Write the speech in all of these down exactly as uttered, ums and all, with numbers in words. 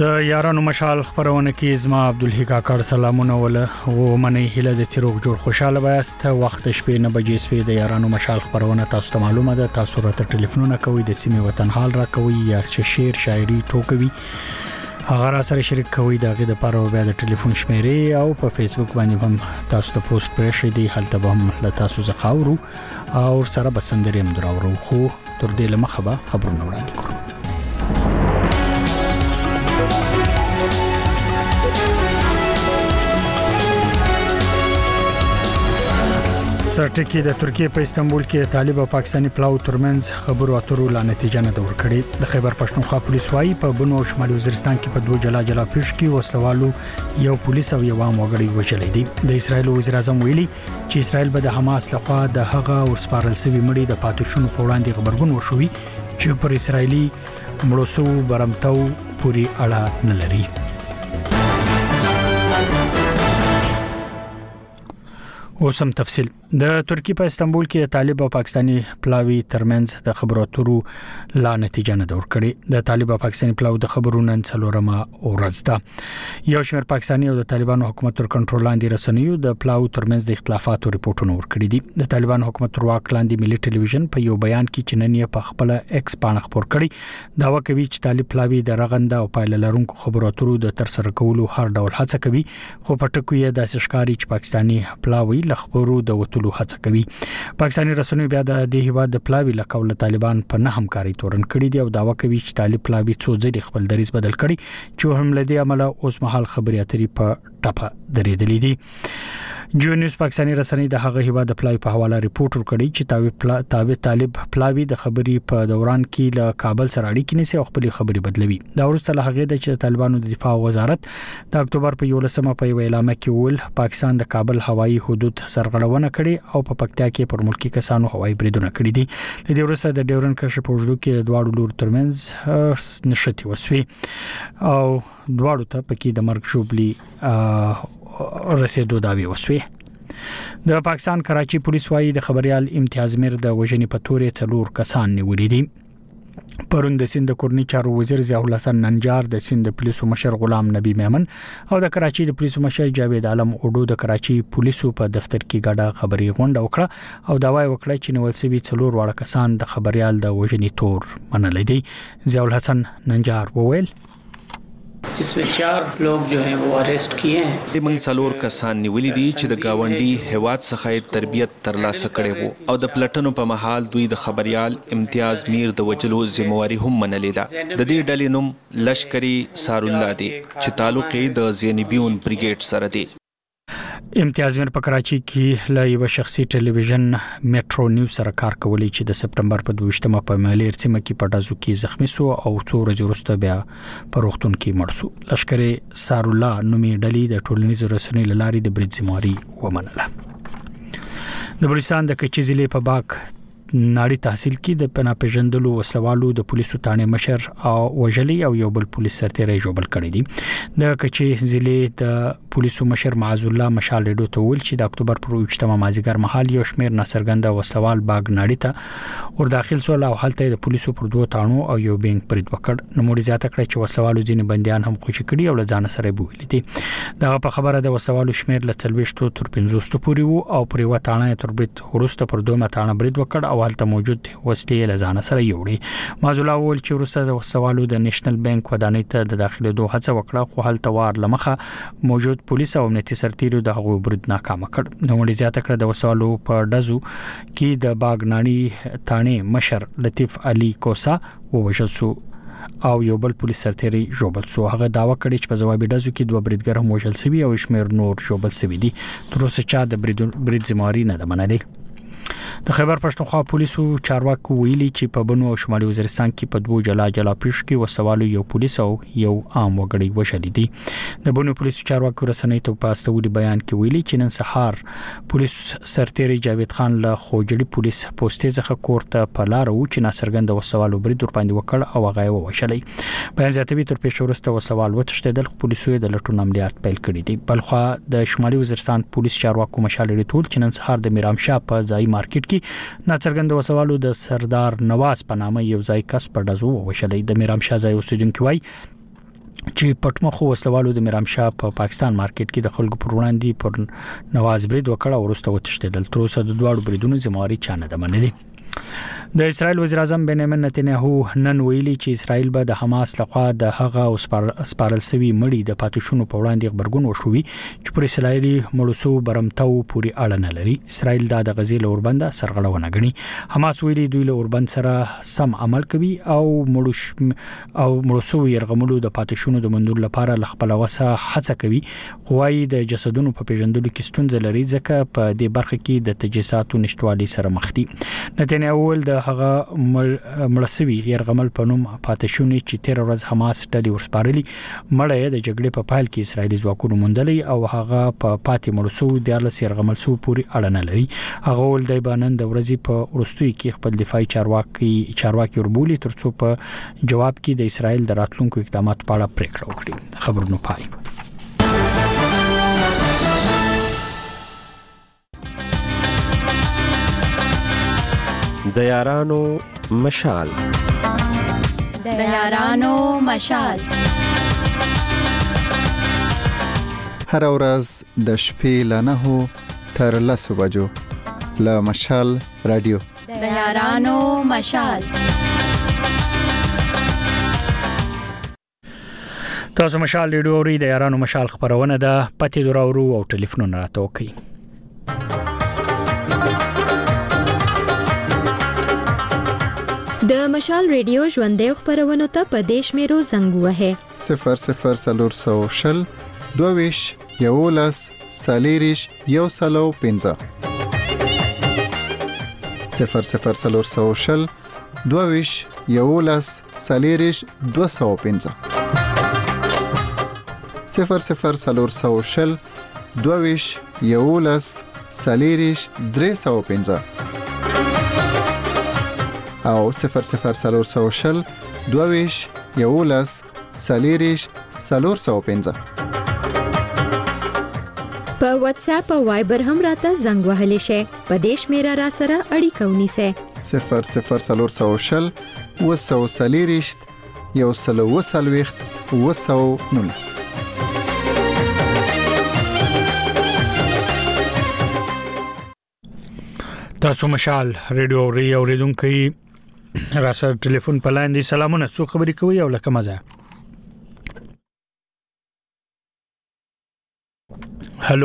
د یارانو مشال خبرونه کې زما عبدالحی کاکړ سلامونه وله او منی هله د چروک جوړ خوشاله وایست وخت شپې نه بجې سپې د یارانو مشال خبرونه تاسو ته معلومه ده تاسو راته ټلیفونونه کوي د سیمه وطن حال را کوي یا شعر شاعري ټوکوي هغه را سره شریک کوي دغه د پاره بیا د ټلیفون شمیرې او په فیسبوک باندې هم تاسو ته پوسټ کړئ شئ دی هلته به هم له تاسو څخه اورو او سره بسندري هم دراورو خو تر دې لمخه به خبرونه وړاندې کوو. سرټکی د ترکیه په استانبول کې طالب او پاکستانی پلاو ترمنځ خبرو اترو لا نتیجه نه دور کړي. د خیبر پښتونخوا پولیس وايي په بنو او شمالي وزیرستان کې په دوه جلا جلا پیښ کې وسلوالو یو پولیس او یو عام وګړي وژلې دي. د اسرایل وزیر اعظم ویلي چې اسرایل به د حماس لخوا د هغه ورسپارل شوی مړي د پاتوشونو په وړاندې خبرګون وشوي چې پر اسرایلی مړوسو برمتو پوری اړه نه لري. اوسم تفصیل د ترکیه په استانبول کې طالب او پاکستانی پلاوی ترمنځ د خبرو اترو لا نتیجه نه دور کړي. د طالب او پاکستانی پلاو د خبرو نن څلورمه ورځ ده. یو شمېر پاکستانی او د طالبانو حکومت تر کنټرول لاندې رسنیو د پلاو ترمنځ د اختلافاتو ریپورتونه ورکړي دي. د طالبانو حکومت تر واک لاندې ملي ټلویزیون په یو بیان کې چې نن یې په خپل ایکس باندې خبر کړی دا وکوي چې طالب پلاوی د رغنده او پایله لرونکو خبرو اترو د تر سره کولو هر ډول هڅه کوي خو په ټکو یې د ښکاری چې پاکستانی پلاوی خبرو د وټولو هڅه کوي. پاکستاني رسنیو بیا د دې هیواد د پلاوی لکول طالبان په نه همکاري تورن کړی دی او داوا کوي چې طالب پلاوی څو ځلې خپل دریز بدل کړي چې هم لدی عمله اوس مهال خبري اترې په ټپه درېدلې دي. جو نیوز پاکستاني رسنۍ د هغه هیواد د پلاوی په حواله ریپورت ورکړی چې تاوی پلا تابع طالب پلاوی د خبري په دوران کې له کابل سره اړیکې نیسي او خپل خبري بدلوي. دا ورسته له هغه د طالبانو د دفاع وزارت د اکتوبر په یولسمه په اعلان کې ول پاکستان د کابل هوایي حدود سرغړونه کړي او په پکتیا کې پر ملکی کسانو هوایي بریدونه کړي دي. له دې ورسته د ډیورن کشف په وجود کې دواړو لور ترمنځ نشتی وسوي او دواړو ته پکې د مرګ شوبلي رسیدو داوی وسوي. د پاکستان کراچي پولیس وايي د خبريال امتیاز میر د وژنې په تورې څلور کسان نیولې دي. پرون د سند کورنی چارو وزیر ضیاء الحسن ننجار د سند پولیسو مشر غلام نبی میمن او د کراچي د پولیسو مشر جاوید عالم اوډو د کراچي پولیسو په دفتر کې ګډه خبري غونډه وکړه او دا وایي وکړه چې نیول شوی څلور واړه کسان د خبريال د وژنې تور منلې دي. ضیاء الحسن ننجار وویل जिसमें चार लोग जो हैं वो अरेस्ट किए हैं. موږ څلور کسان نیولې دي چې د گاونډي هواد څخه تربیت ترلاسه کړي وو او د پلټنو په محل دوی د خبريال امتیاز میر د وجلو ذمہواری هم منلې ده. د دې ډلې نوم لشکري سارولا دی چې تعلق یې د زینبیون بریګیډ سره دی. امتیاز میر په کراچي کې له یو شخصي ټلویزیون میټرو نیوز سره کار کولی چې د سپټمبر په دویشتمه په مالیر سیمه کې پټازو کې زخمی شو او څو ورځې وروسته بیا په روغتون کې مړ شو. لشکري سارولا نومي ډلې د ټولنیزو رسنیو لارې د برید ذمہواری ومنله. د بلوچستان د کچي ضلع په باک ناړي تحصیل کې د پنا پیژندلو وسلوالو د پولیسو تانې مشر او وجلی او یو بل پولیس سرتیری جوړ کړی دي. د کچي ضلع د پولیسو مشر معاذ الله مشال ریډو ته ول چې د اکتوبر پر وشتمه مازیګر مهال یو شمیر ناصرګنده وسلوال باغ ناړي ته ور داخل سو او حالت د پولیسو پر دوه تانو او یو بینک پرید وکړ. نو موري زیاته کړی چې وسلوالو ځینې بنديان هم خوشی کړي او له ځان سره بویل دي. دا په خبره د وسلوالو شمیر له څلويشتو تر پنځوستو پورې وو او پر یو تانه تر برید ورسته پر دوه تانه برید وکړ او حالت موجود وسلې له ځان سره یوړي. مازولا ول چې ورسته د وسوالو د نېشنل بانک ودانۍ ته د داخله دوه هڅه وکړه خو حالت وار لمخه موجود پولیس او امنیتي سرتیرو د هغو برید ناکام کړ. نو مړي زیاته کړ د وسوالو په دزو کې د باغناړي تانه مشر لطیف علي کوسا ووژل شو او یو بل پولیس سرتیری جوړل شو. هغه داوا کړی چې په جواب دزو کې دوه بریدګر هم وژل شوی او شمیر نور جوړل شوی دي. تر اوسه چا د برید برید ذمہواری نه ده منلې. د خیبر پښتونخوا پولیسو چارواکو ویلي چې په بنو او شمالي وزیرستان کې په دوه جلا جلا پیښ کې وسوالو یو پولیس او یو عام وګړي وژل دي. د بنو پولیسو چارواکو رسنۍ ته په استولي بیان کې ویلي چې نن سهار پولیس سرتیری جاوید خان له خوجړي پولیس پوسټ څخه کوړه په لار او چې ناصرګند وسوالو برید ور باندې وکړ او هغه ووشلې. بیان زیاتوي تر پیښ ورسته وسوال وتښتیدل پولیسو د لټون عملیات پیل کړي دي. بلخوا د شمالي وزیرستان پولیس چارواکو مشال ریټول چې نن سهار د میرامشاه په ځای مارکیټ کې ناڅرګند وسوالو د سردار نواز په نامه یو ځای کس په دزو وشلې. د میرامشاه ځای اوسیدونکو وای چې پټمخو وسلوالو د میرامشاه په پا پاکستان مارکیټ کې د خلکو پر وړاندې پر نواز برید وکړ او ورسته وتښتیدل. تر اوسه د دواړو بریدونو ذمہواری چا نه ده منلې. د اسرائیل وزیر اعظم بنیامین نتنیاهو نن ویلي چې اسرائیل به د حماس لخوا د هغه سپارل سوي مړي د پاتوشونو په وړاندې خبرګون وشوي چې پر اسرائیلي مړوسو برمتو پوری اړه نه لري. اسرائیل دا د غزې له اوربند سرغړونه غني. حماس ویلي دوی له اوربند سره سم عمل کوي او مړوش او مړوسو يرغملو د پاتوشونو د منډول لپاره لخپل وسه هڅه کوي. قوای د جسدونو په پیژندلو کې ستونزې لري ځکه په دې برخه کې د تجهیزاتو نشټوالي سره مخ دي. نتنیاهو ول د هغه مړسوي يرغمل په نوم پاتشونی چې تیر ورځ حماس ډلې ورسپارلي مړه د جګړې په پایل کې اسرایلی ځواکونو موندلې او هغه په پاتې مړسو د ارلس يرغمل سو پوری اړه نه لري. هغه ول د بانن د ورځې په ورستوي کې خپل دفاعي چارواکي چارواکي وربولي ترڅو په جواب کې د اسرایل د راتلونکو اقدامات په اړه پریکړه وکړي. خبرونه پای د یارانو مشال د یارانو مشال هر ورځ د شپې له نهو تر لسو بجو له مشال رادیو د یارانو مشال. تاسو مشال ریډیو اورئ. د یارانو مشال خبرونه ده. پته دراورو او ټلیفون راته وکي. د مشال ریډیو ژوندې خبرونه ته په دیش میرو زنګ وهه صفر صفر سلور سو شل دویش یولس سالیریش یو سلو پنځه صفر صفر سلور سو شل دویش یولس سالیریش دو سو پنځه صفر صفر سلور سو شل دویش یولس سالیریش درې سو پنځه او صفر صفر سلور سو شل دویش یولس سالیریش سلور سو پنځه. په واتس اپ او وایبر هم راته زنګ وهلی شي. په دیش میرا را سره اړیکه ونیسه. صفر صفر سلور سو شل وسو سالیریش یو سلو وسلويخت وسو نونس. تاسو مشال ریډیو ری اوریدونکو راسره ټلیفون په لاندې. سلامونه. څو خبرې کوي او لکه مزه. هالو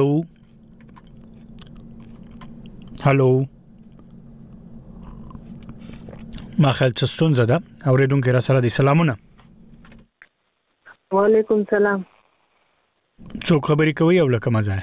هالو ما خل چستون زده اوریدونکو راسره دي. سلامونه. وعلیکم سلام. څو خبرې کوي او لکه مزه.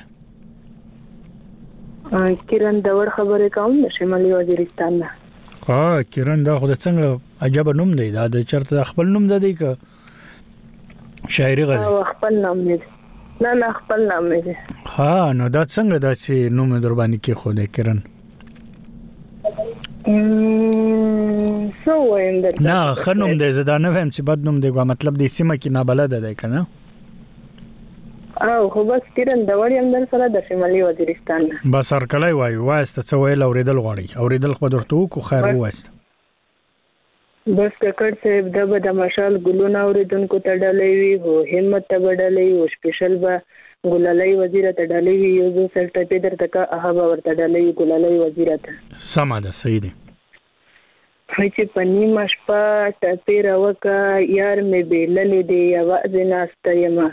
کیران داور خبرې کوم د شمالي وزیرستان نه. ها کیران دا خو د څنګه عجب نوم دی. دا د چرته خپل نوم ده دی که شاعري غږ. او خپل نوم دی. نه نه خپل نوم دی. ها نو دا څنګه دا چې نوم در باندې کې خو د کیران م سو وایم د نه خنوم دی. زدا نه هم چې بد نوم دی. مطلب د سیمه کې نه بلد دی کنه. او خو بس کیران د وړي هم در سره د شمالي وزیرستان نه. بس ارکلای وای واسته څه ویل اوریدل غواړي. اوریدل خو درته کو خیر واسته. بس ککړ صاحب د به د مشال ګلونه اوریدونکو ته ډالې وی هو همت ته ډالې او سپیشل به ګلالای وزیر ته ډالې وی یو ځل سره په درته کا هغه ورته ډالې ګلالای وزیر ته. سم ده صحیح دي. چې پنی مشپا ټپې راوکا یار مې بیللې دی आवाज ناشته یما.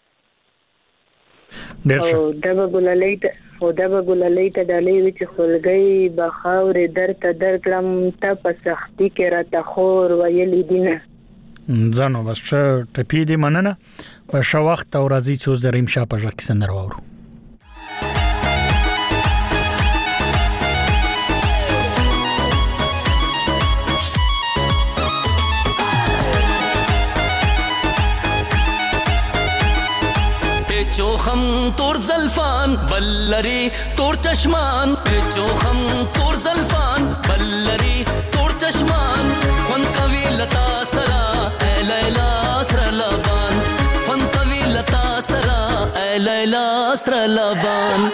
او دغه ګلالای ته او دغه ګلالای ته ډالې وی چې خلګي بخاور درته درکړم ته په سختي کې را ته خور ویلې دینه. ځانو بس ټپې دې مننه. په شو وخت او راځي چې اوس د ریم شاه په ځکه سندر وورو. چوخم تور زلفان بلری تور چشمان چوخم تور زلفان بلری تور چشمان فن کوي لتا سرا اے لیلا سر لبان فن کوي لتا سرا اے لیلا سر لبان.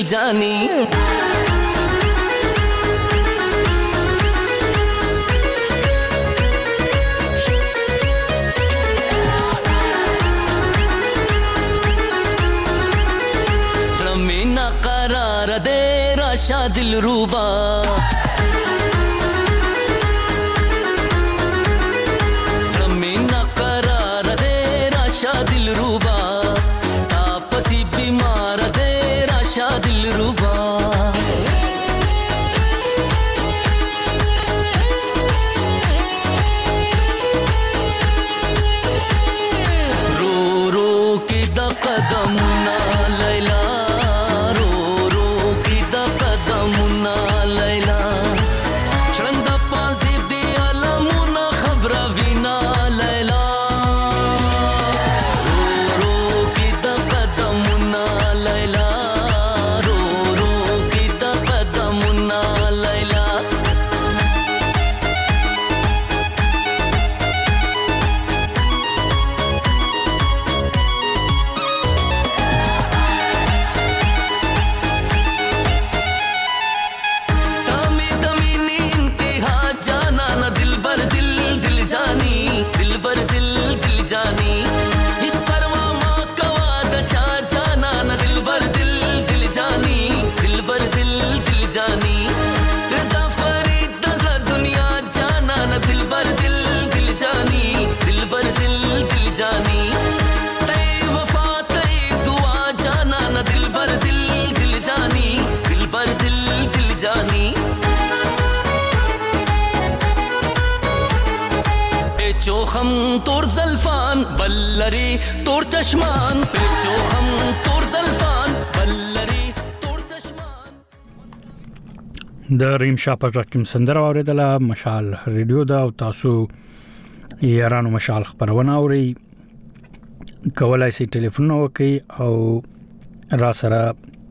जानी ज़मीना करार दे राशा दिल रूबा ज़मीना करार दे राशा दिल रूबा तापसी बीमार दे राशा दिल रूबा रो रो की द कदम ना लैला रो रो की द कदम ना लैला शरंदा पासी दी अलमुना खबर विना लैला रो रो की द कदम ना लैला रो रो की द कदम ना लैला तमी तमी नी इंतहा जाना ना दिल बर दिल दिल जानी दिल बर दिल दिल जानी इस परवा माँ कवाद चा जाना ना दिल बर दिल दिल जानी दिल बर दिल दिल जानी रदा फरीद नजर दुनिया जाना ना दिल बर दिल दिल जानी दिल बर दिल दिल जानी तई वफा तई दुआ जाना ना दिल बर दिल दिल जानी दिल बर दिल दिल जानी पेचो हम तोर जल्फान बल्लरी तोर चश्मान पेचो हम तोर जल्फान बल्लरी तोर चश्मान د ریم شاپر رقم سندره اوریدله مشال ریډیو دا او تاسو یارانو مشال خبرونه اوري کولای شئ ټلیفون وکړئ او را سره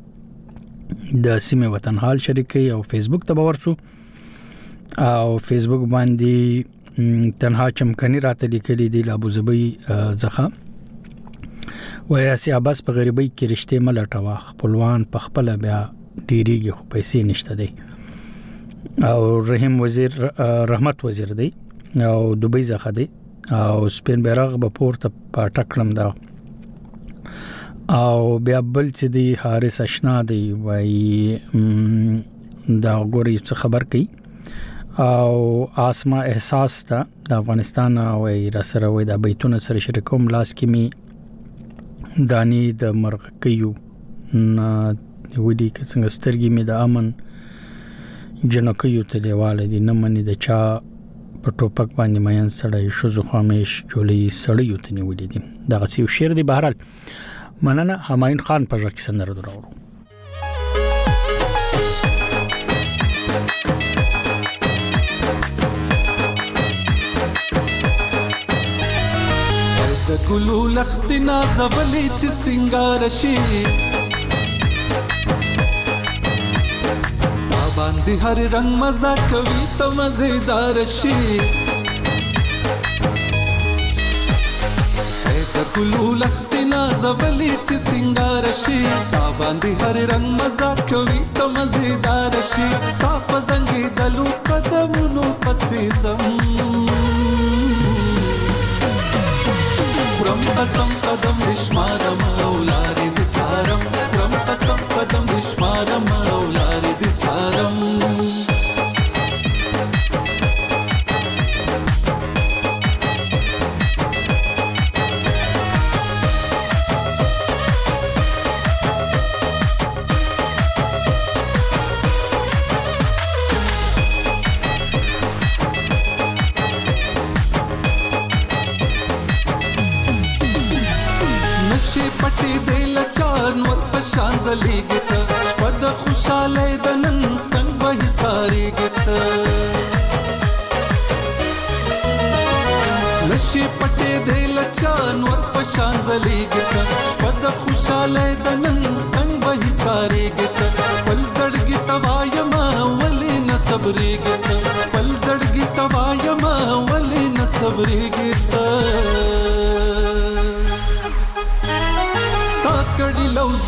د سیمه وطن حال شریکي او فیسبوک ته ورسو او فیسبوک باندې تنها چمکنی راته لیکلي دی ابو زبی زخه ویا سی عباس په غریبۍ کې رشته ملټوا خپلوان په خپل بیا ډیریږي خو پیسې نشته دی او رحیم وزیر رحمت وزیر دی او دوبۍ زخه دی او سپین بیرغ په پورته پټکلم دا او بیا بل چې دی حارث اشنا دی وای دا غوري څه خبر کوي او اسما احساس ته د افغانستان او را سره وای د بیتونه سره شریکوم لاس کې می دانی د مرغ کيو ن ودی کې څنګه سترګې می د امن جنکیو ته دیواله دي نه مني د چا په ټوپک باندې مېن سړی شوزو خامش جوړي سړی ته نیولې دي دا غسی شعر دی بهرال مننه هماین خان په ځکه سندره دراوړو د ګلو لختنا زبلې چې سنگار شي تا باندې هر رنگ مزه کوي ته مزیدار شي د ګلو لختنا زبلې چې سنگار شي تا باندې هر رنگ مزه کوي ته مزیدار شي ستا په زنګي دلو قدمونو پسې زم رم قسم قدم دشمارم اولار دي سارم رم قسم قدم دشمارم اولار دي سارم پټي دل چان ور پشان زليګت شپد خوشاله دنن څنګه به ساريګت نشي پټي دل چان ور پشان زليګت شپد خوشاله دنن څنګه به ساريګت پل زړګي توايما ولي نه صبريګت پل زړګي توايما ولي نه صبريګت کړي لو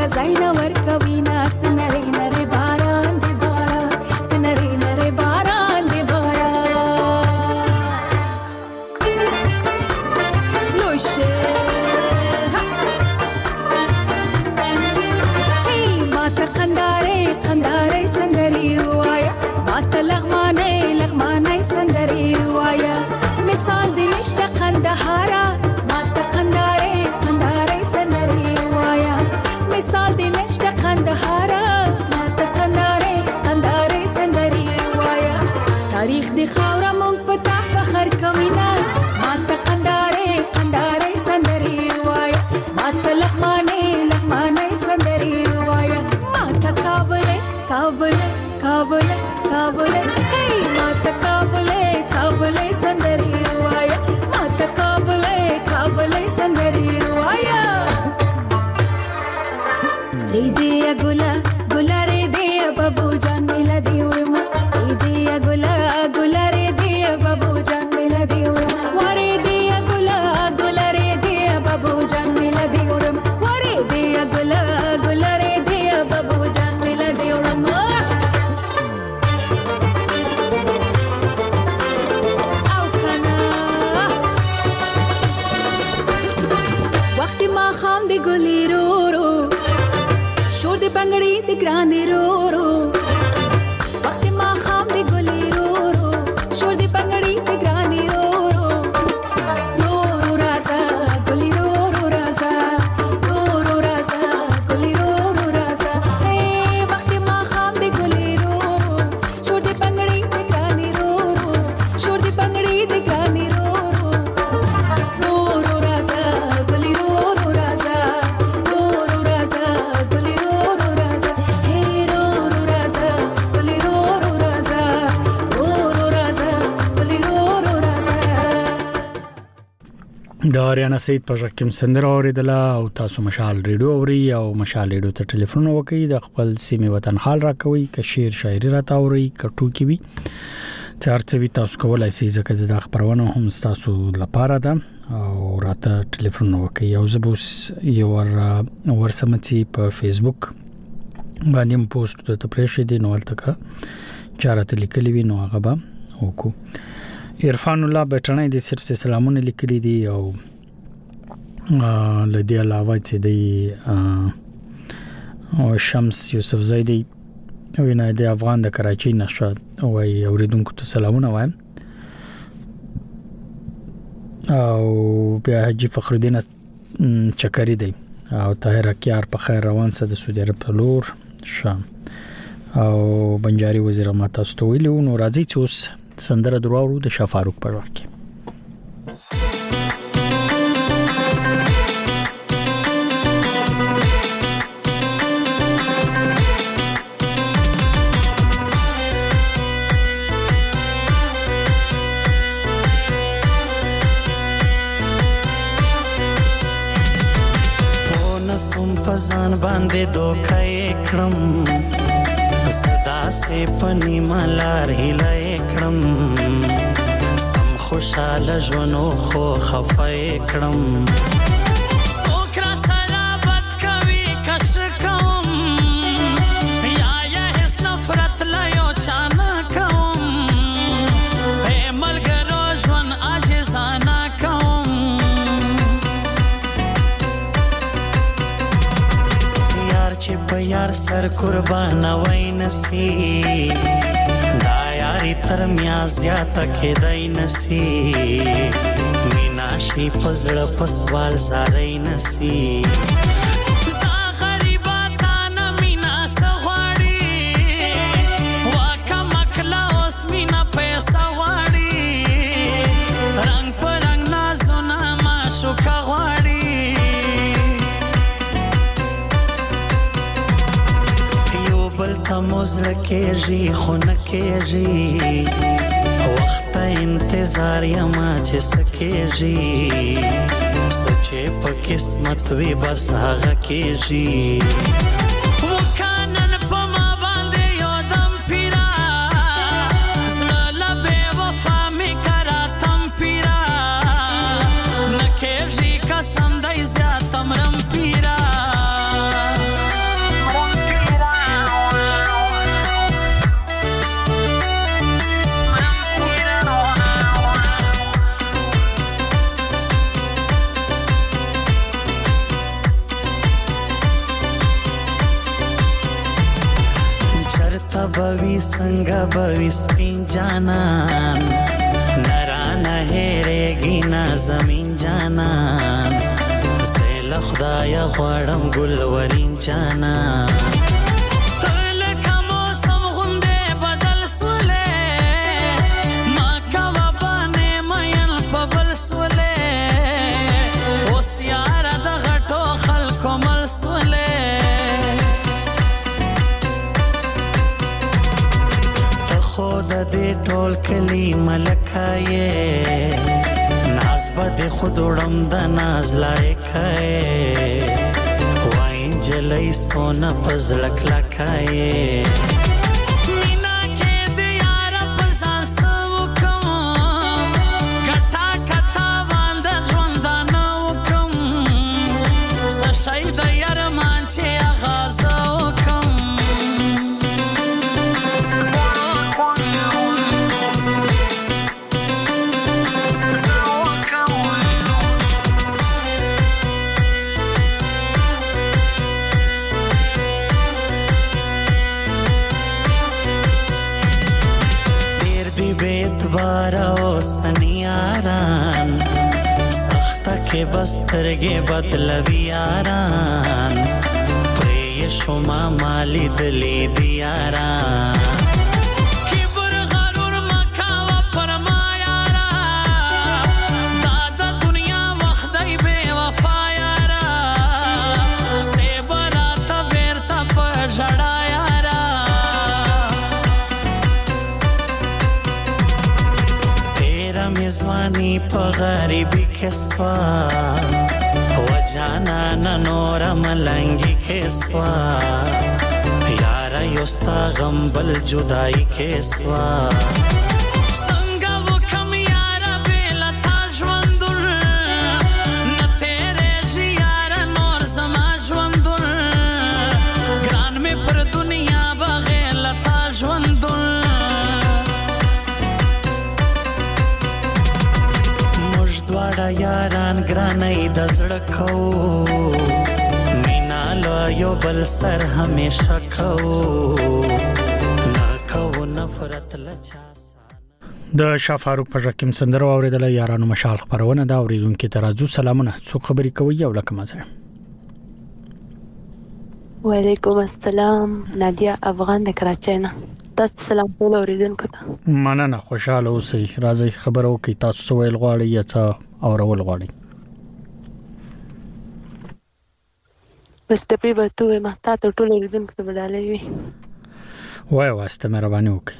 زین ور کوینا سنری نری باران دی باران سنری نری باران دی باران لوشه هی مات قنداره قنداره سندری وایا مات لغمانه لغمانه سندری وایا مثال دی نشته قندهارا مات قنداره قنداره سندری وایا مثال دی نشته قندهارا مات قنداره قنداره سندری وایا تاریخ دی خاورا مونږ پتا فخر کوینا مات قنداره قنداره سندری وایا مات لغمانه لغمانه سندری وایا مات کابل کابل کابل کابل هی مات کابل کابل سندری وایا مات کابل کابل سندری وایا ریدیا ګلا ګلا ریدیا بابو جان ملا دیوما ریدیا ګلا ګلا ریدیا بابو جان ملا دیوما وریدیا ګلا ګلا ریدیا بابو جان ملا دیوما وریدیا ګلا ګلا ریدیا بابو جان ملا دیوما او کنا وخت ما خام دی ګلی رو رو شور دی بنگڑی دی گرانی رو رو وقت ما خام دی گلی رو رو شور دی بنگڑی دی گرانی رو رو رو رو رازا گلی رو رو رازا رو رو رازا گلی رو رو رازا اے وقت ما خام دی گلی رو رو شور دی بنگڑی دی گرانی رو رو شور دی بنگڑی دی گرانی رو رو رو رو رازا گلی رو رو رازا رو رو رازا گلی رو رو رازا هی رو رو رازا گلی رو رو رازا رو رو رازا گلی رو رو رازا د اریانا سید په ژغ کې سندره اوریدله او تاسو مشال ریډیو اوري او مشال ریډیو ته ټلیفون وکړئ د خپل سیمه وطن حال راکوي که شعر شاعري راته اوري که ټوکی وي چارڅوي تاسو کولای شئ ځکه د خبرونه هم تاسو لپاره ده او راته ټلیفون وکړئ او زه به یو ور ورسمچی په فیسبوک باندې پوسټ ته پرېښې دي نو التکه چارته لیکلې وي نو هغه به وکړو عرفان الله بټنۍ د صرف سلامونه لیکلي دي او لدی علاوه چې دی او شمس یوسف زیدی وینای د افغان د کراچۍ نشاد او اوریدونکو ته سلامونه وایم او بیا حجی فخر الدین چکری دی او طاهر کیار په خیر روان سره د سعودي عرب په لور شام او بنجاري وزیر ما تاسو ته ویلو نو راځي چې اوس سندره دروارو د شاه فاروق په وخت کې فزان باندې دوکای کړم صدا سه پنی ملار هلای کړم سم خوشاله ژوندو خو خفای کړم سوکرا سره بد کوي کش کوم یا یا هیڅ نفرت لا یو چانا کوم اے ملګرو ژوند عاجزانه کوم چې په یار سر قربان وای نسی دا یاري تر میا زیاته کېدای نسی مینا شي پزړه پسوال زارای نسی زا غریباتا نه مینا سغواړي واکه مکلا اوس مینا پیسې واړي رنگ پر رنگ نازونه ما شو کغواړي موزل کېږي خو نه کېږي وخت انتظار یما چې سکېږي سچې په قسمت وي بس هغه کېږي وکانن په ما باندې یو دم پیرا زړه له بې وفا مې کرا تم پیرا نه کېږي قسم دی زیات امرم پیرا بوي څنګه بوي سپین جانان نرانه هېرېږي نه زمین جانان زه له خدایه غواړم ګلورین جانان ټول کلی ملکایې ناز به د خود وړم د ناز لایکایې وای جلۍ سونه په زړه کلکایې مینا کې د یار په ځان څه وکم ګټه کته باندې ژوندانه وکم څه شی د یارمان چې اغازه وکم سنیاران سخته کې بسترګې بدلوي یاران پرې شما مالی دلی دیاران کبر غرور مکاوه پر ما یارا دا د دنیا وخت دی بے وفا یارا سیبرا تا بیرتا پر جڑا یارا میزوانی په غریبی کې سوا و جانا نور ملنګي کې سوا یارا یوستا غم بل جدائی کې سوا څنګه وکم یارا بل تا ژوندل نه تیرې شي یارا نور زما ژوندل ګران مې پر دنیا بغیر لتا ژوندل دواړه یاران ګرانۍ د زړه کوو مینا له یو بل سر همیشه کوو نه کوو نفرت له چا د شاه فاروق په ژکم سندره اوریدله یارانو مشال خبرونه دا اوریدونکو ته راځو سلامونه څوک خبرې کوي یو لکه مزه وعلیکم السلام نادیا افغان د کراچۍ نه تاسو سلام ټول اوریدونکو ته مننه خوشاله اوسئ راځي خبرو کې تاسو څه ویل غواړئ یا څه اورول غواړئ بس ټپي به تو ما تاسو ټول اوریدونکو ته بدلې وي وای واسطه مهرباني وکړئ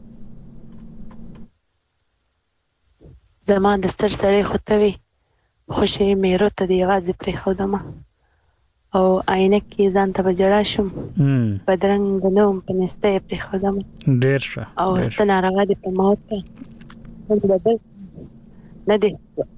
زما د ستر سړی خوتوي خوشي مېرو ته دی आवाज پرې خودمه او عینک کې ځان ته بجړا شم بدرنګ نوم په نسته پرې خودمه ډېر ښه او ستنه راغله د په موت بدل نه دی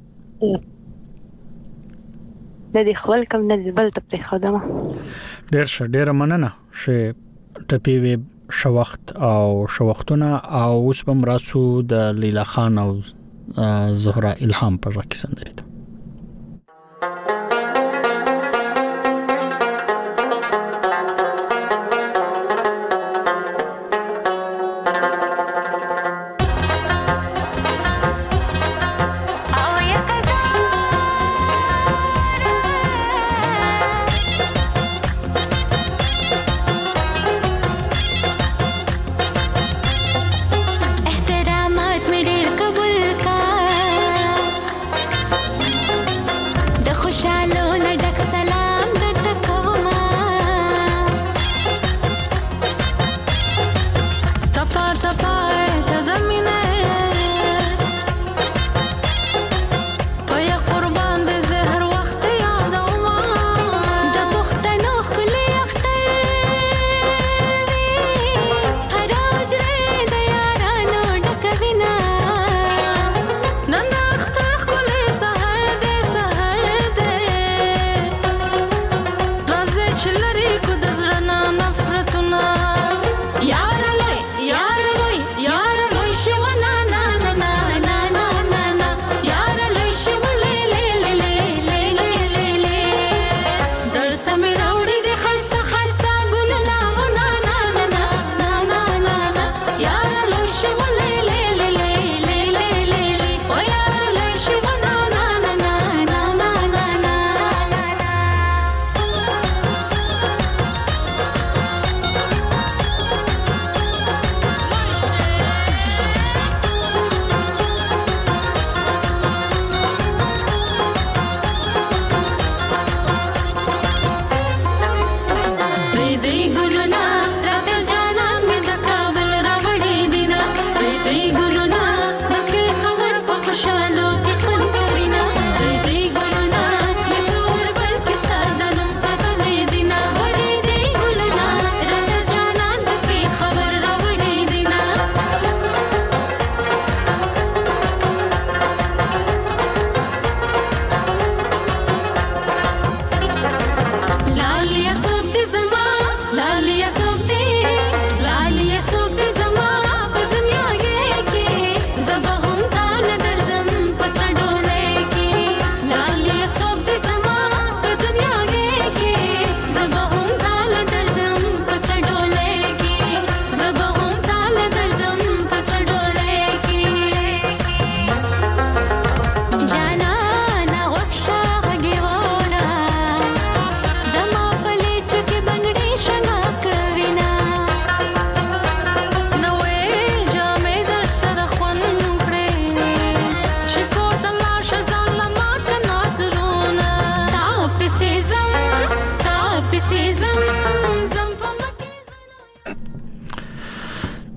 نه دی خپل کم نه دی بل ته پرې خودمه ډېر ښه ډېر مننه چې ټپي وي شو وخت او شو وختونه او اوس بم راسو د لیلا خان او زهرا الهام په ژبه کې سندري ده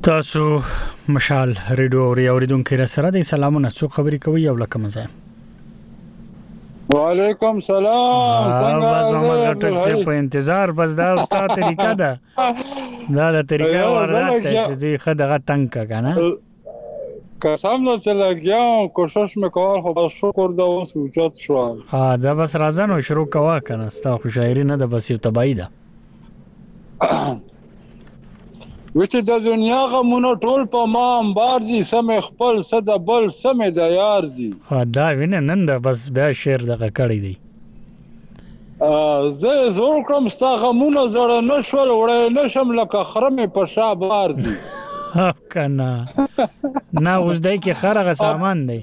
تاسو مشال ریډیو اوري اوریدونکو را سره د سلامونه څو خبرې کوي او لکه مزه وعلیکم سلام څنګه بس محمد غټک سے په انتظار بس دا استاد طریقه ده دا د طریقه ورته چې دوی خدغه تنگ کنه قسم نه چلګیاو کوشش میکول خو شکر دا اوس اوچت شو ها دا بس راځنو شروع کوا کنه ستا خو شاعری نه ده بس یو تبعی ده وچه د دنیا غمونه ټول په ما امبارزي سم خپل صد بل سم د یارزي ها دا وینه نن دا بس بیا شعر دغه کړی دی زه زور کوم ستا غمونه زړه نشول وړه نشم لکه خرمه په شا بارزي ها کنه نه اوس دای کی خرغه سامان دی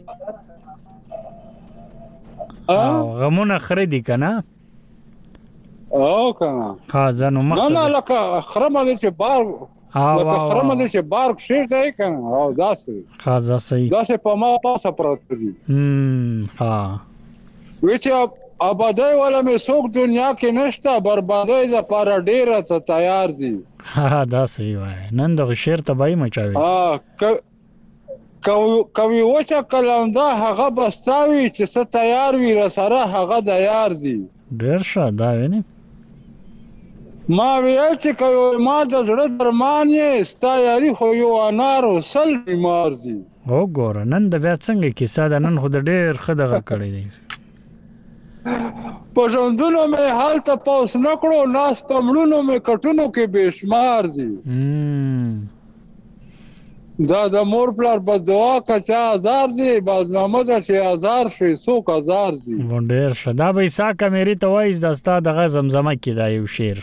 او غمونه خریدي کنه او کنه ها زنو مخ نه نه لکه خرمه چې بار لکه خرمه دې چې بارک شیر دی کنه او داسې خاصه صحیح داسې په ما پاسه پروت دي هم ها وچه آبادای ولا مې څوک دنیا کې نشته بربادای ز پر ډیره ته تیار دي ها دا صحیح وای نن د شیر تبای مچاوي ها کوي وچه کلاندا هغه بستاوي چې څه تیار وي سره هغه تیار دي ډیر ښه دا ویني ما ویل چې کوي ما د زړه درمان یې ستا یاري خو یو انار او سل بیمار دي او ګور نن د بیا څنګه کې ساده نن خو د ډیر خدغه کړی دی په ژوندونو مې حال ته پوس نکړو ناس پمړونو مې کټونو کې بشمار دي دا د مور پلار په دعا کچا هزار دي باز محمد چې هزار شي څوک هزار دي ډیر شدا به ساکه مېری ته وایي د استاد غ زمزمه کې دا یو شعر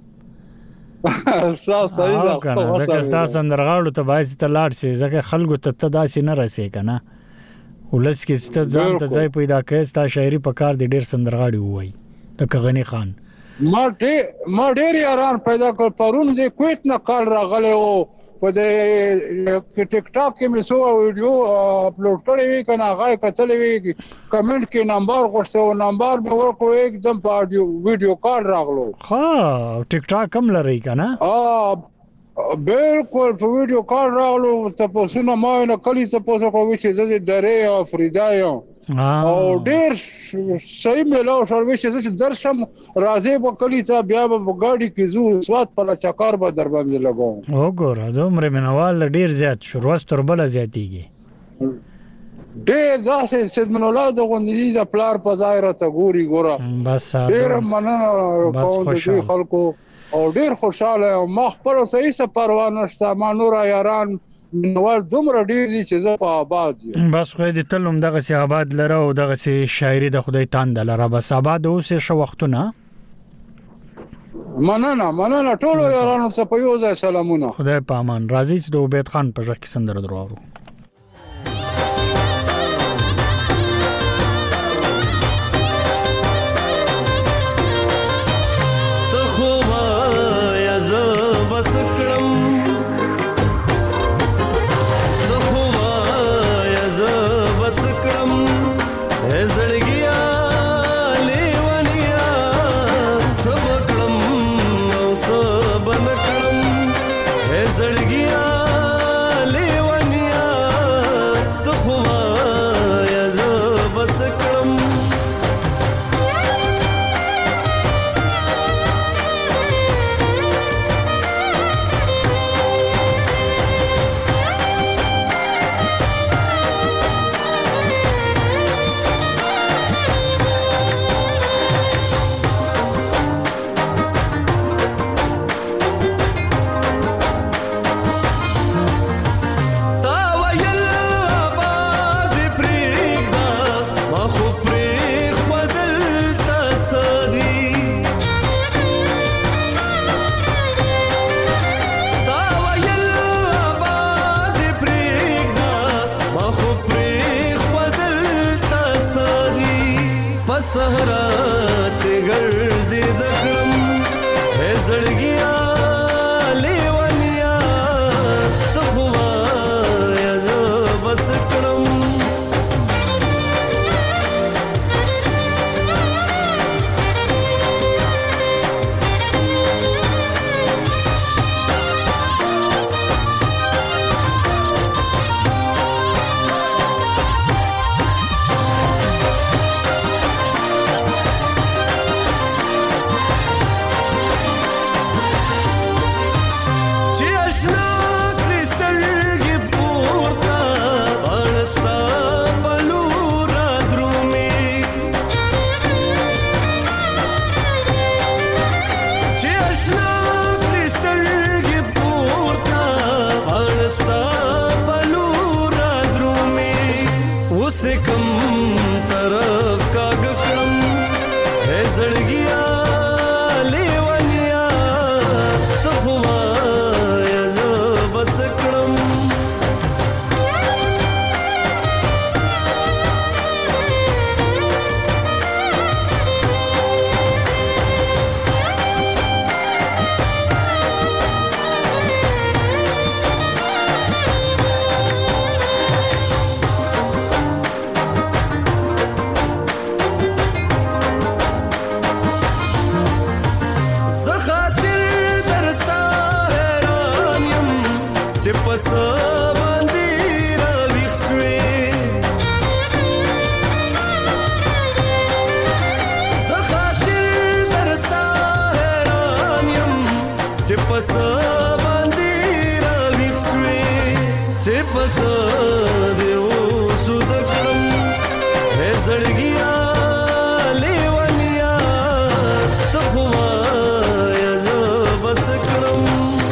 شاه صحیح ده کنه ځکه تاسو اندرغاړو ته بایز ته لاړ شي ځکه خلکو ته تداسي نه رسې کنه ولس کې ست ځان ته ځای پیدا کړي ستا شاعري په کار دي ډیر سندرغاړي وای لکه غنی خان ما ډېر ما ډېر یاران پیدا کړ پرون زه کویت نه کال راغله او په ټیک ټاک کې مې سو ویډیو اپلوډ کړی وی کنه هغه کتلې وی کمنټ کې نمبر غوښته او نمبر مې ورکړو एकदम په اډیو ویډیو کال راغلو ها ټیک ټاک هم لري کنه ا بالکل په ویډیو کال راغلو تاسو نه ما نه کلی تاسو کوی چې زه درې افریدا یم او ډیر صحیح ملو شروع شي چې درشم راځي په کلی ته بیا په ګاډي کې زو سواد په چکر به در باندې لګاو او ګور دومره منوال ډیر زیات شروع ستر بل زیاتیږي ډیر ځاسه سیدمن الله د غوندې د پلار په ظاهر ته ګوري ګوره بس ډیر مننه کوم د خلکو او ډیر خوشاله او مخ پر صحیح څه پروا نشته ما نور یاران نوال دومره ډیر دي چې زه په آباد یم بس خو دې تلم دغه سي آباد لره او دغه سي شاعري د خدای تاند لره بس آباد اوسه شو وختونه مننه مننه ټول یارانو څخه په یو ځای سلامونه خدای پامان راځي چې د عبید خان په ځکه سندره درو پس باندې راویښ شوې زه خاطر درته حیران یم چې پس باندې راویښ شوې چې پس دې اوسو د کړم هې زړګیا لیونیا ته خو وایه زه بس کړم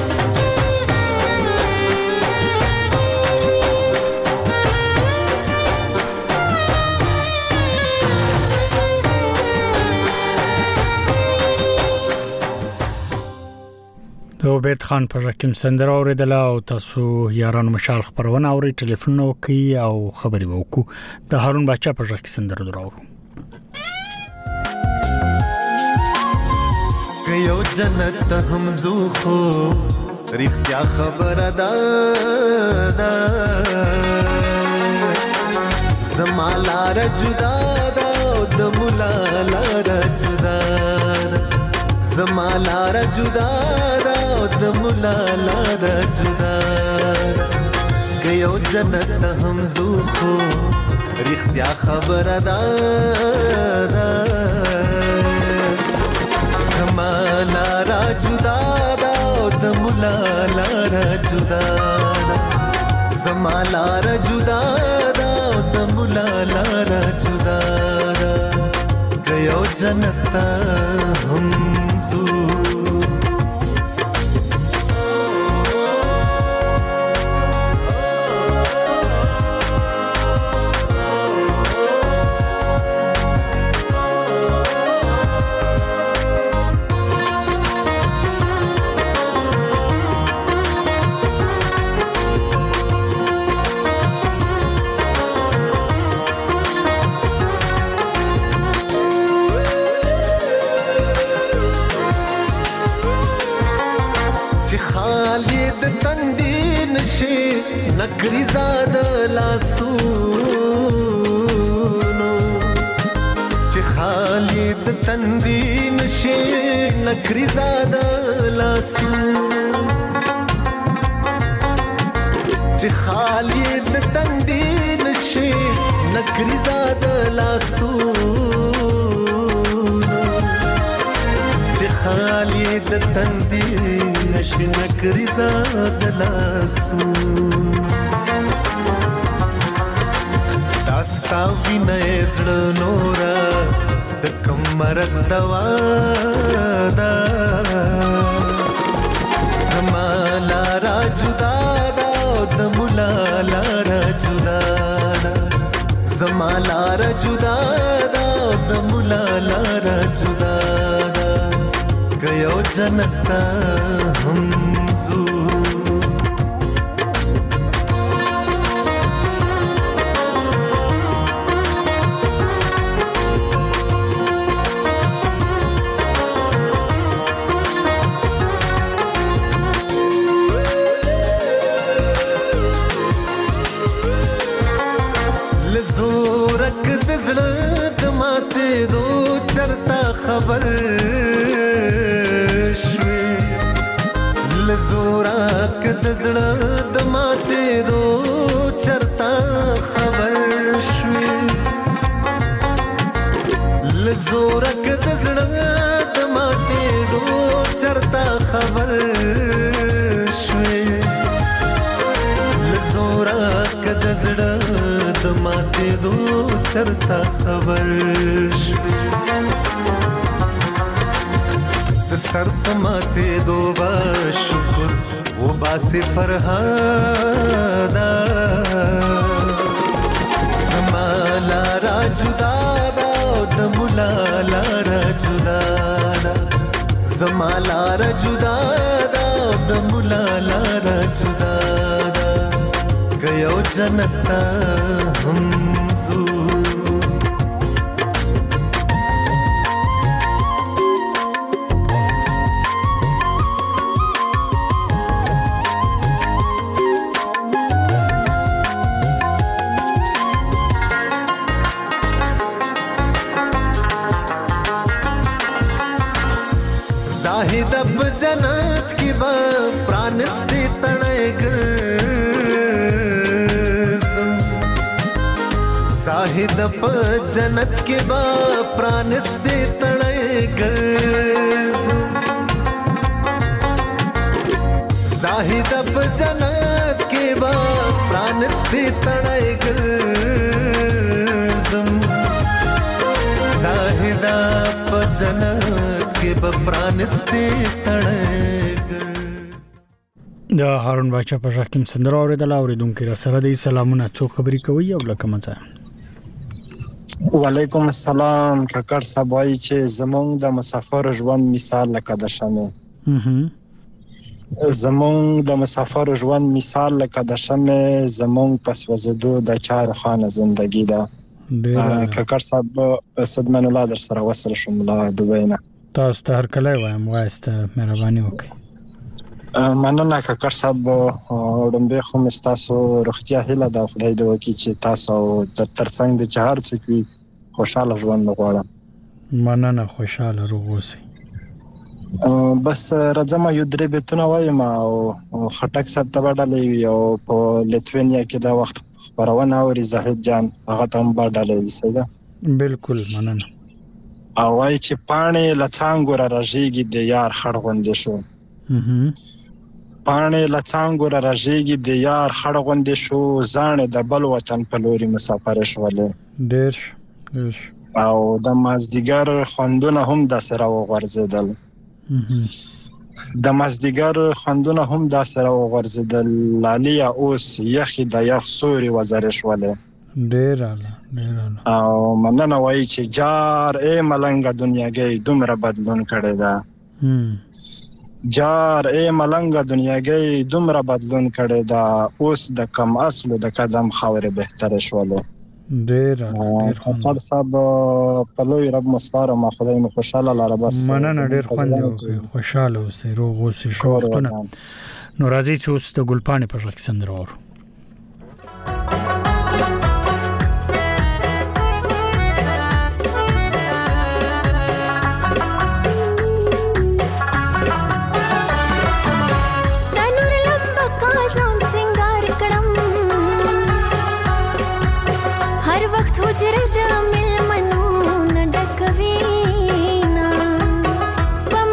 د عبید خان په رقم سندره اوریدله او تاسو یارانو مشال خبرونه اوري ټلیفون وکي او خبري وکړو د هارون بچا په رقم سندره دراورو که یو جنت هم زو خو رښتیا خبره ده زما لاره جدا ده او د مولا لاره جدا ده زما لاره جدا ده او د مولا لاره جدا که یو جنت هم زو خو رښتیا خبره ده زما لاره جدا ده او د مولا لاره جدا ده زما لاره جدا ده او د مولا لاره جدا ده که یو جنت هم زو نکری زاد لاسونو چې خالی د تندې نشي نکری زاد لاسونو چې خالی د تندې نشي نکری زاد لاسونو چې خالی د تندې نشي نکری زاد لاسونو داستا وینې زړه نورا د کوم مرز دوا ده زما لاره جدا ده د مولا لاره جدا ده زما لاره جدا ده د مولا لاره جدا ده که یو جنت هم زو خبر شوي لزورا کد زړه د ماته دو چرتا خبر شوي لزورا کد زړه د ماته دو چرتا خبر شوي لزورا کد زړه د ماته دو چرتا خبر شوي صرف ماتے دو با شکر وہ باسی فرہادا زما لارا جدا دا د مولا لارا جدا دا زما لارا جدا دا د مولا لارا جدا دا گیو جنت ہم زو दब जन्नत की बा प्राणस्ती तड़े गर زاهد په جنت کې با پرانستې تړې ګرځم زاهد په جنت کې با پرانستې تړې ګرځم زاهد په جنت کې با پرانستې تړې د هارون باچا په شاکم سندره اوریدل اوریدونکو را سره د سلامونه څو خبرې کوي او لکه مزه وعلیکم السلام کاکړ صاحب وایي چې زمونږ د مسافر ژوند مثال لکه د شمع زمونږ د مسافر ژوند مثال لکه د شمع زمونږ په سوځېدو د چا روښانه زندګي ده کاکړ صاحب صدمن الله در سره وصل شوم له دوبۍ نه تاسو ته هرکلی وایم وایست مهرباني وکړئ مننه کاکړ صاحب وړاندې خو مې ستاسو روغتیا هیله ده خدای دې وکړي چې تاسو ترڅنګ د چهار څوک وي خوشاله ژوند غواړم مننه خوشاله روغ اوسئ بس راځم یو درې بیتونه وایم او خټک صاحب ته به ډالۍ وي او په لیتوینیا کې دا وخت خپرونه اوري زاهد جان هغه ته هم به ډالۍ وي صحیح ده بالکل مننه او وایي چې پاڼې له څانګو را رژېږي د یار خړ غوندې شو پاڼې له څانګو را رژېږي د یار خړ غوندې شو زاڼې د بل وطن په لوري مسافرې شولې ډېر ډېر او د مازدیګر خوندونه هم داسې راوغورځېدل د مازدیګر خوندونه هم داسې راوغورځېدل لاليه اوس یخې د یخ سوري وزرې شولې ډېر اعلی ډېر اعلی او مننه وایي چې جار ای ملنګه دنیاګۍ دومره بدلون کړی ده جار ای ملنګه دنیاګۍ دومره بدلون کړی دا اوس د کم اصلو د قدم خاورې بهتره شولې ډېر ډېر کاکړ صاحب په لوی رب مسپاره ما خدای مو خوشاله لاره بس مننه ډېر خوند وکړي خوشاله اوسئ روغ اوسئ ښه وختونه نو راځئ چې اوس د ګلپاڼې په غږ کې سندره واورو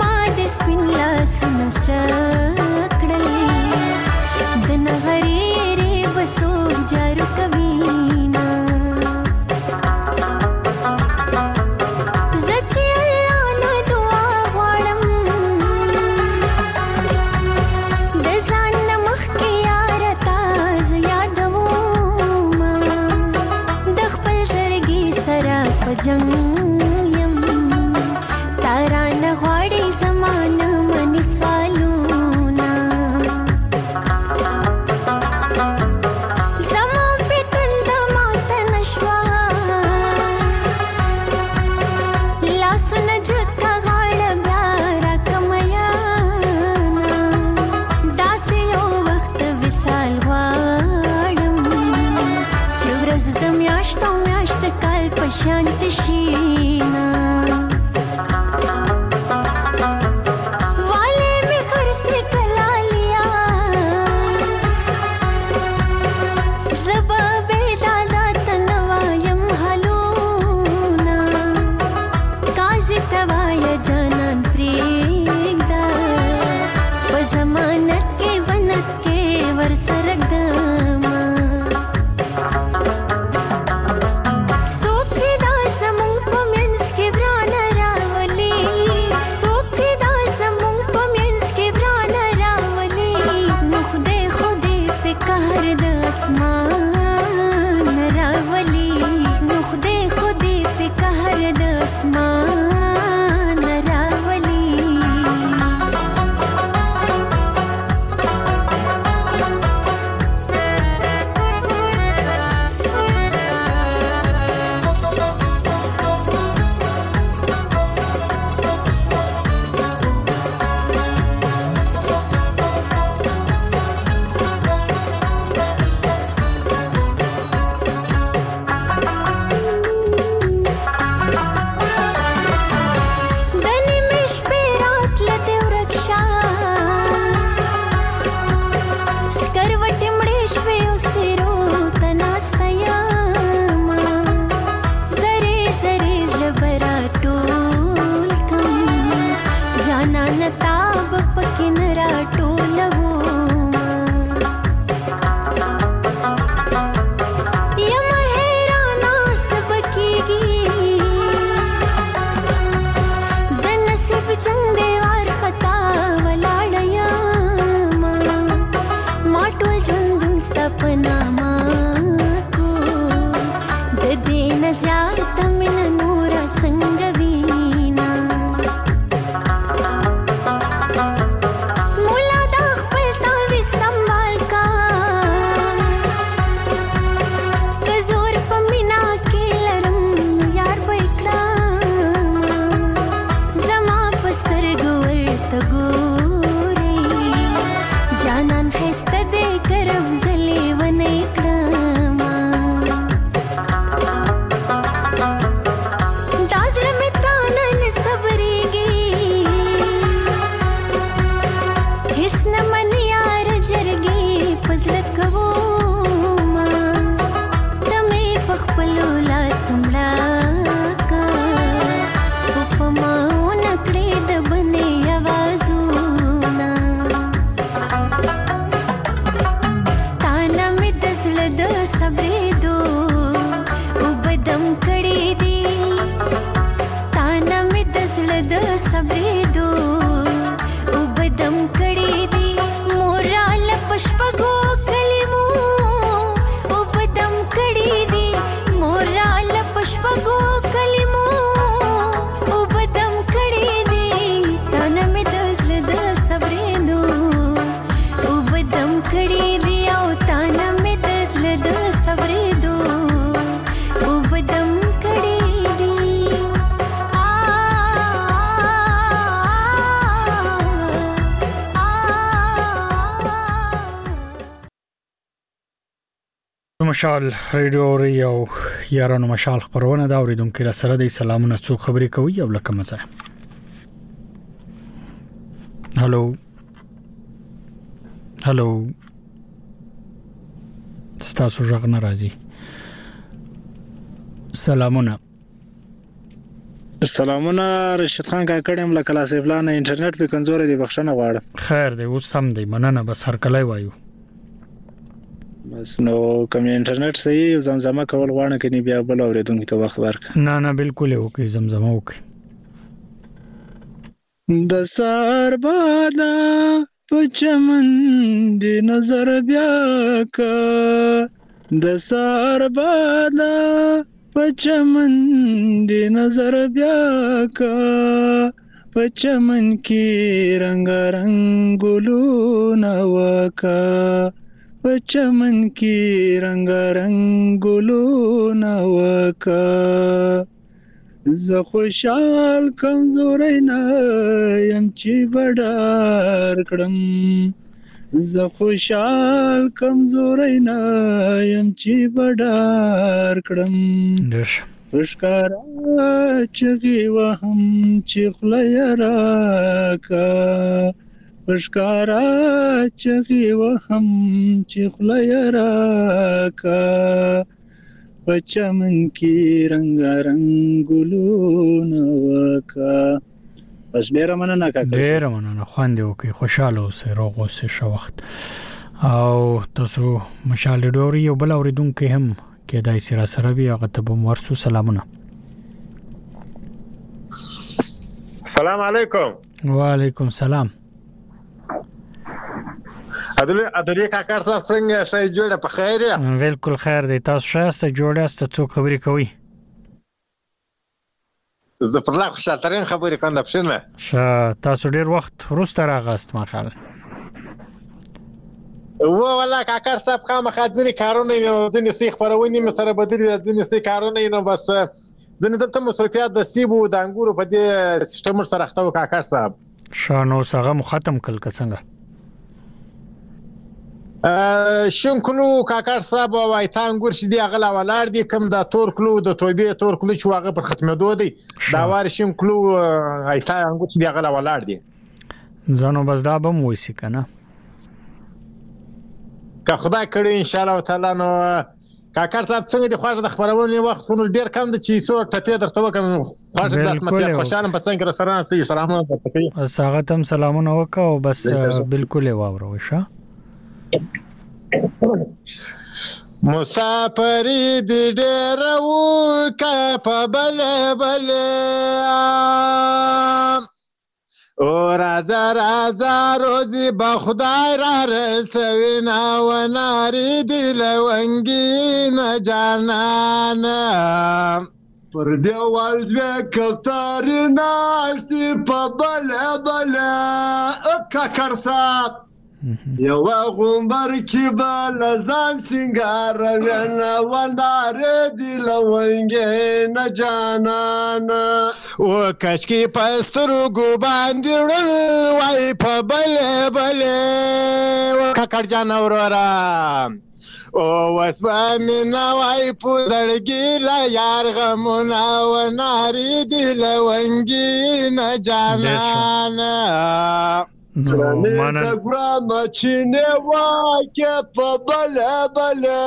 د نغري جانان تاب پکن را ټولو یم حیرانا سبکیږي د نصیب جنگ دیوار خطا ولاړ یم ما ټول ژوند ستا په نامه کو د دې نه زیات مینه نوره څنګه وینا مولا دا خپل تاوی سنبال کا که زور په مینا کې لرم یار به کړم زما په سترګو ورته ګورئ جانان ښایسته دی که رب زه لیونی کړم دا زړه مې تا نه نه صبرېږي هېڅ نه مني یار جرګې په زړه کومه ته مې په خپلو لاسو مړه کا خو په ما ونه کړې د بنې اوازونه تا نه مې د زړه د صبرېدو اوبه دم کړې دي تا نه مې د زړه د صبرېدو اوبه دم کړې دي موراله په شپږو کلمو اوبه دم کړې دي موراله په شپږو کلمو اوبه دم کړې دي تا نه مې د زړه د صبرېدو اوبه دم کړې دي او تا نه مې د زړه د صبرېدو اوبه دم کړې دي مشال ریډیو ری او یارانو مشال خبرونه دا اوریدونکو را سره د سلامونه څو خبرې کوي او لکه مزه هالو هالو ستاسو ژغ نه راځي سلامونه سلامونه رشید خان کاکړم له کلاس فلانه انټرنیټ په کمزوري دی بخښنه غواړم خیر دی اوس سم دی مننه بس هر کله وایو بس نو کوم انټرنیټ صحیح زمزمه کول غواړم کني بیا بل اوریدونکو ته وخت ورک نه نه بالکل اوکې زمزمه اوکې د سار بادا پچمن دی نظر بیا کا د سار بادا پچمن دی نظر بیا کا پچمن کی رنگ رنگ ګلونه وکا پچمن کی رنگ رنگ ګلونه وکا زه خوشحال کمزوري نه يم چې بډار کړم زه خوشحال کمزوري نه يم چې بډار کړم پښکارا چغي وهم چې خلیا راکا پښکارا چغي وهم چې خلیا راکا پچمن کی رنگ رنگ ګلونه وکا بس ډیر مننه کاکا ډیر مننه خوند وکي خوشاله اوسه روغ اوسه شو وخت او تاسو مشال ډوري یو بل اوریدونکو هم کې دای سره سره بیا غته ورسو سلامونه السلام علیکم وعلیکم سلام ادله ادله کاکا صاحب څنګه شای جوړه په خیر یا بالکل خیر دی تاسو شاسته جوړه است څو خبرې کوي زه پر لا خوشاله ترين خبرې کوم د پښنه شه تاسو ډیر وخت وروسته راغست ما خیال و والله کاکا صاحب خامہ خاطر کارونه نو ځنې سي خبرونه مې سره بدلې ځنې سي کارونه نو بس ځنې دلته مصرفيات د سیبو د انګورو په دې سیستم سره راختو کاکا صاحب شانو څنګه ختم کل څنګه شون کلو کاکا صاحب وای تا انګور شې دی غلا ولار دي کم د تور کلو د توبې تور کلو چې واغه پر ختمېدو دی دا وار شون کلوای تا انګور شې دی غلا ولار دي ځانو بس دا به مو وسی کنه که خدای کړي ان شاء الله تعالی نو کاکړ صاحب څنګه دي خوښ د خپرونې وخت خو ډېر کم دی چې څو ټپې درته وکړم خوښ داس مطلب خوشاله په څنګه سره ناستې سلامونه درته کوي هغه تم سلامونه وکړه او بس بالکل واورو شه مسافری دی ډېر و کا په بل بل او راځه راځه روزي به خدای را رسوي نا و ناري دی لونګي نه جانانه پر دیوال دوی کوترې ناستې په بله بله کاکړ صاحب یوه غومبر کې به له ځان سینګاروي نه و نارې دي لونګې نه جانانه و کشکې په سترګو باندې ړل وای په بلې بلې کاکړ جان وروره او اوس به مې نه وای په زړګي له یار غمونه و نارې دي لونګې نه جانانه زړه د ګرام چینه واکه په بله بله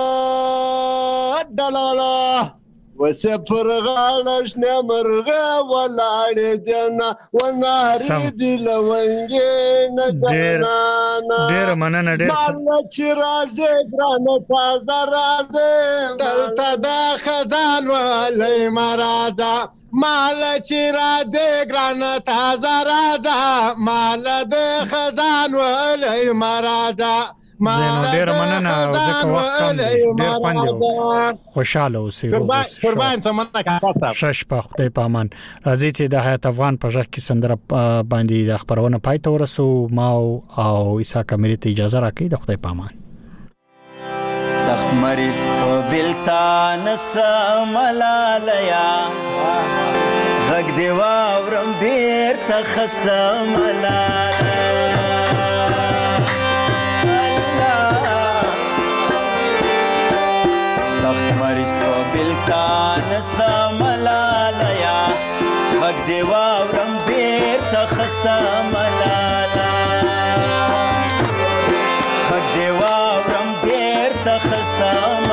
دلاله وسه پر غاړه شنه مرغه ولاړې دي نه و نارې دي لونګې نه جانانه ډېر مننه ډېر ماله چې راځې ګرانه تازه راځې دلته د خزان ولی مراځه ماله چې راځې ګرانه تازه راځه ماله د خزان ولی مراځه زینو ډېر مننه او ځکه وخت کم دی ډېر خوند دی خوشاله اوسئ قربان ته مننه کاکړ صاحب ښه شپه خدای په امان راځئ چې د حیات افغان په غږ کې سندره باندې د خپرونه پای ته ورسو ما او اسحاق امیر ته اجازه راکړئ د خدای په امان سخت مریض په بلتان سملالیا غږ دی واورم بیرته خسم سخت مریض په بلتان سملالیا غږ دی واورم بیرته خسم غږ دی واورم بیرته خسم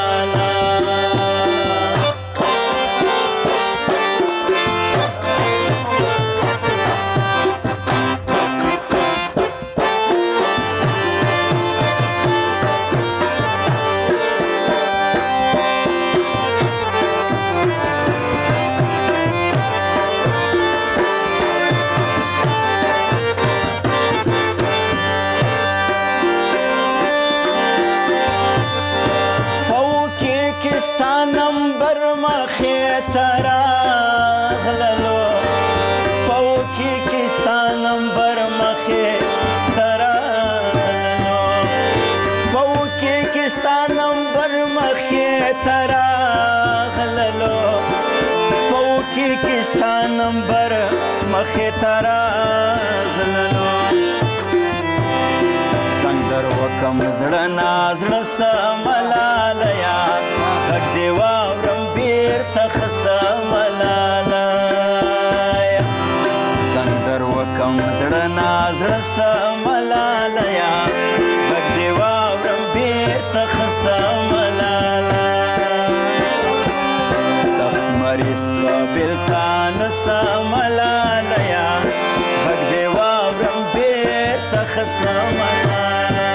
نمبر مخه ترا غلنو سندر وکم زړه نازړه سملالیا غږ دی واورم بیرته خسملالیا سندر وکم زړه نازړه سملالیا غږ دی واورم بیرته خسملالیا سخت مریض په بلتان سملالیا غږ دی واورم بیرته خسملالیا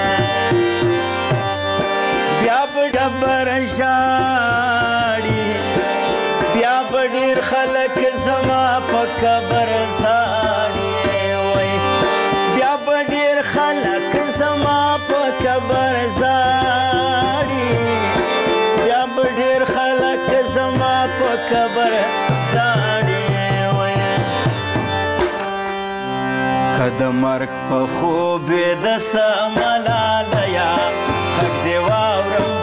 بیا به ډبر ژاړي بیا به ډېر خلک زما په قبر زاړي وای بیا به ډېر خلک زما په قبر زاړي بیا به ډېر خلک زما په قبر زاړي وای که د مرګ په خوب د سملالیا غږ دی واورم